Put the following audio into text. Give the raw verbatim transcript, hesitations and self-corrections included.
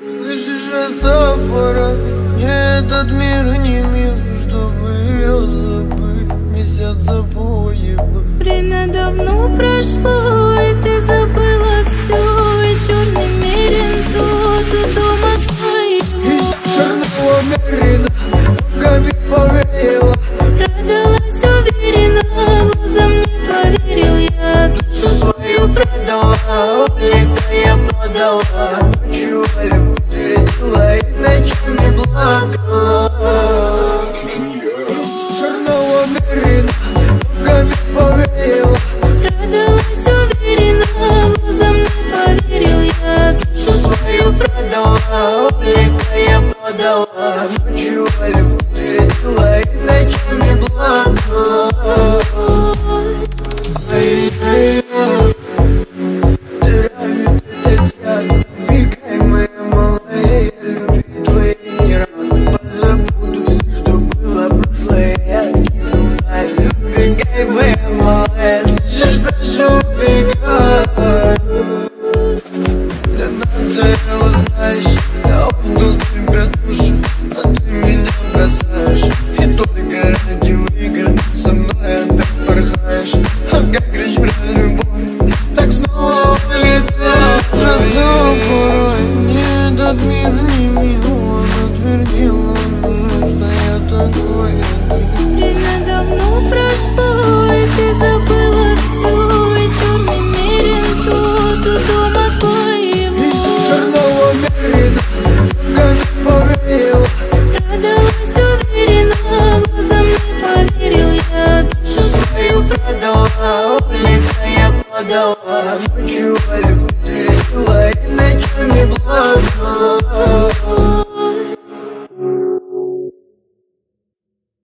Слышишь, Растафара, мне этот мир не мил, чтобы ее забыть, месяц запои бы. Время давно прошло, и ты забыла все, и черный мерин тот, и дома твоего. Из черного мерина ногами повеяла, Продалась уверенно, глазам не поверил я. душу свою продала, улетая подала. Ночью любовь твердила и ночами плакала. Из черного мерина ногами повеяла, Продалась уверенно, глазам не поверил я. душу свою продала, улетая подала. Ночью любовь твердила и ночами плакала. Ай-яй-яй, ты ранит этот яд, убегай, моя малая, я любви твоей не рад. Позабуду все, что было прошлое, я откину даль. Убегай, моя малая, слышишь, прошу, убегай. Мне надоело, знаешь, я отдал тебе душу, а ты меня бросаешь. И только ради выгоды со мной опять порхаешь. А как речь про любовь, так снова улетаешь. Раздал порой, мне этот мир не мил, он утвердил мне, что я такой. Время давно прошло, и ты забыла все, и черный мерин тот, и дома твоего. Из черного мерина